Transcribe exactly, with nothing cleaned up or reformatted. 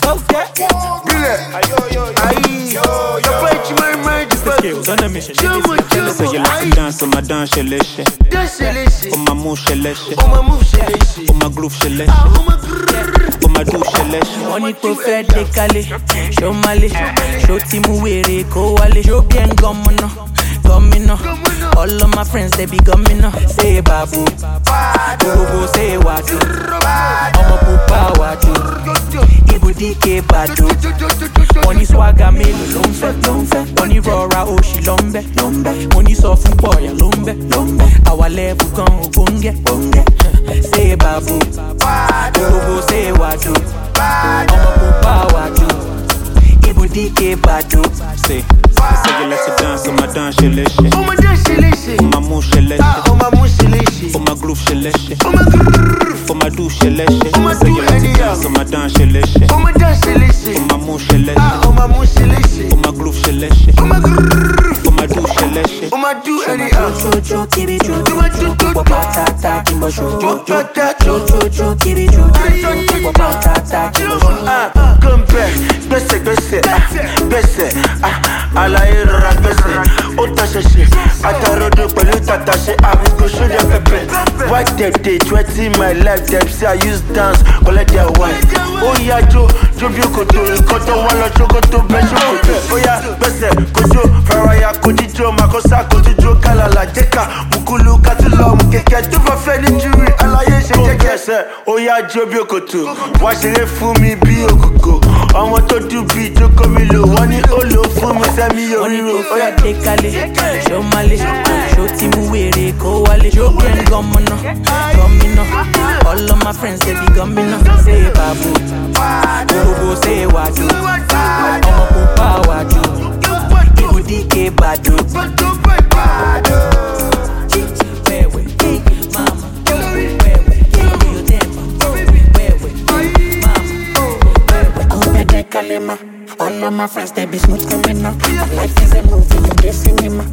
Okay. Bile. Aye. Yo play my mind. Skills on a mission. So you like to dance on my dance, shelishe. On my move, shelishe. On my move, shelishe. On my groove, shelishe. On my do, shelishe. Money prophetically. Show Mali. Show Timu Were Kowale. Show Bien Gomino. Gomino. All of my friends, they be gomino. Say babu. Go say wadu. Omo pupa wadu. Ibu dike badu. Money swagger me lumbe. Lumbe. Money rora oshi lumbe. Lumbe. Money soft boy lumbe. Lumbe. Our level gon ogunge. Bunge. Say babu. Go say wadu. Omo pupa wadu. Ibu dike badu. Say. Say you like to dance on my dance, shelishe. On my dance, shelishe. On my move, shelishe. On my move, shelishe. On my groove, shelishe. On my groove. On my do, shelishe. On my Say you do, like to anyhow. dance on my dance, shelishe. On my dance, shelishe. On my move, shelishe. On my move, shelishe. On my groove, shelishe. On my groove. On my do, shelishe. On my do, anyhow. Jojo kiri Do jojo. my do, do, do. Patata kimbo shojo. Jojo. Jojo kiri jojo. Patata kimbo shojo. Ah, come back. Gbese, gbese, ah, gbese, ah, alaye rọra gbese. Ó ta ṣẹṣẹ, atarodo pẹ̀lú tàtàṣe. Àmì kò ṣóde pẹpẹ. Why dem dey threaten my life? Dem say I use dance collect their wife. Ó yá jó, jó bí òkòtò, nǹkan tó wá lọ ṣòkòtò bẹ́ ṣòkòtò. Ó yá gbèsè, kojú, faraya, kojíjó, màkọ́sá, kojíjó, kálàlà, jẹ́ka, mùkúlù, kátìlọ́mù, kẹ̀kẹ́ tó bá fẹ́ ní júwì, aláyé ṣe jẹ́kẹ̀sẹ̀. Ó yá jó bí òkòtò, wá ṣeré fún mi bí òkòkò. Ọmọ tó dùn bí ìjókòó mi lò, wọ́n ní ó lò fún mi sẹ́mi yóò Money ríro. Ó yá prophetically. Show Mali. Show Timu Were Kowale. Show Bien Gomino. Gomino. All of my friends, they be gomino. Say babu. Go say wadu. Omo pupa wadu. Ibu dike badu. Wewe, mama. Wewe, you temper. Wewe, mama. Wewe, kalema. All of my friends, they be smooth criminal. My life is a movie in the cinema.